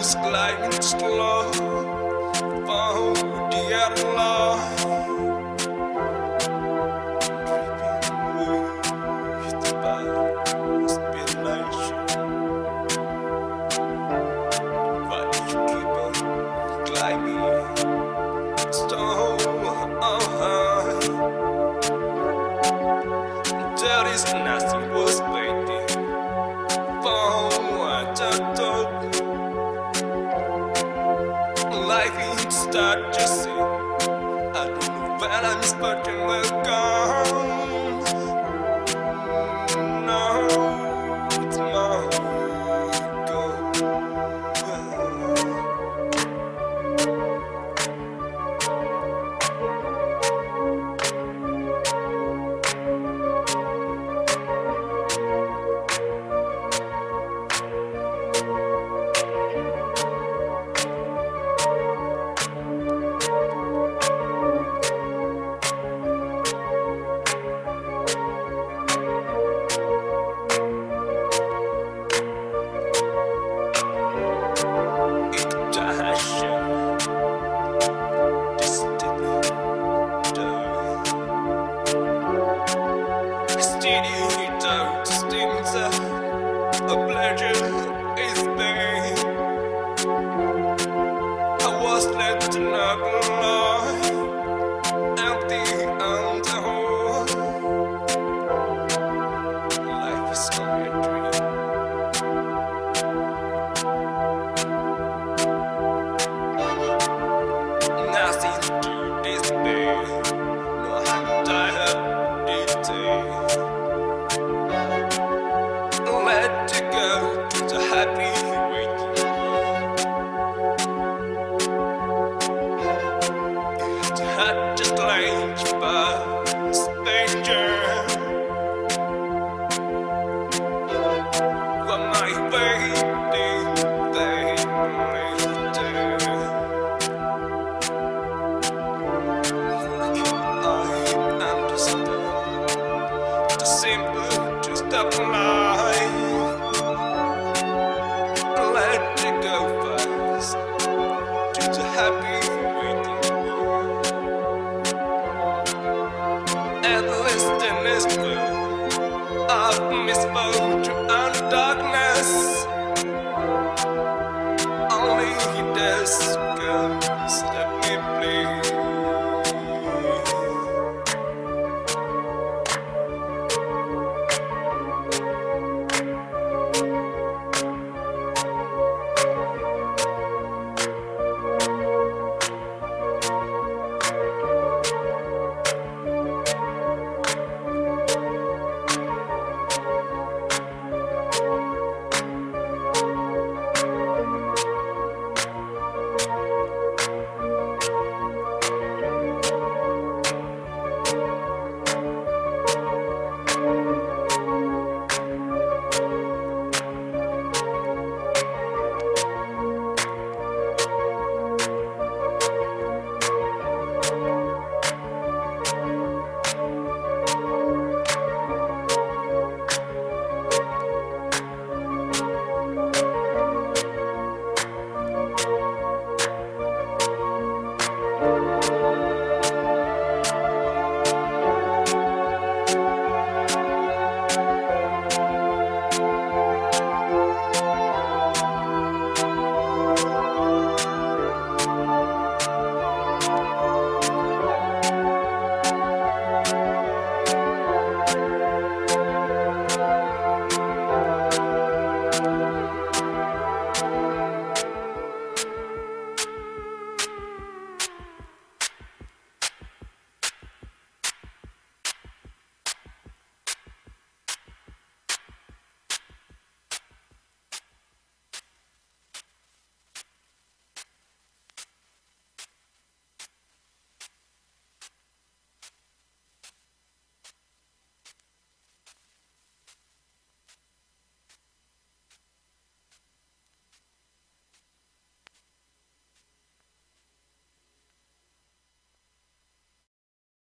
was gliding slow for the airline, dripping with the inspiration. But you keep on climbing so high. There is nothing was waiting for what I thought. Life is start to see. I don't know where I'm starting to go. No, it's my goal. A pleasure is pain. I was left in a lie, empty on the whole. Life is only a dream. Nothing to despair. No, I'm tired today. Let to go to the happy waking world. It had just like past danger. When I waiting, they later. I understand the simple just of life. Let it go fast to the happy waiting world. Endless darkness blue of misfortune and darkness. Only this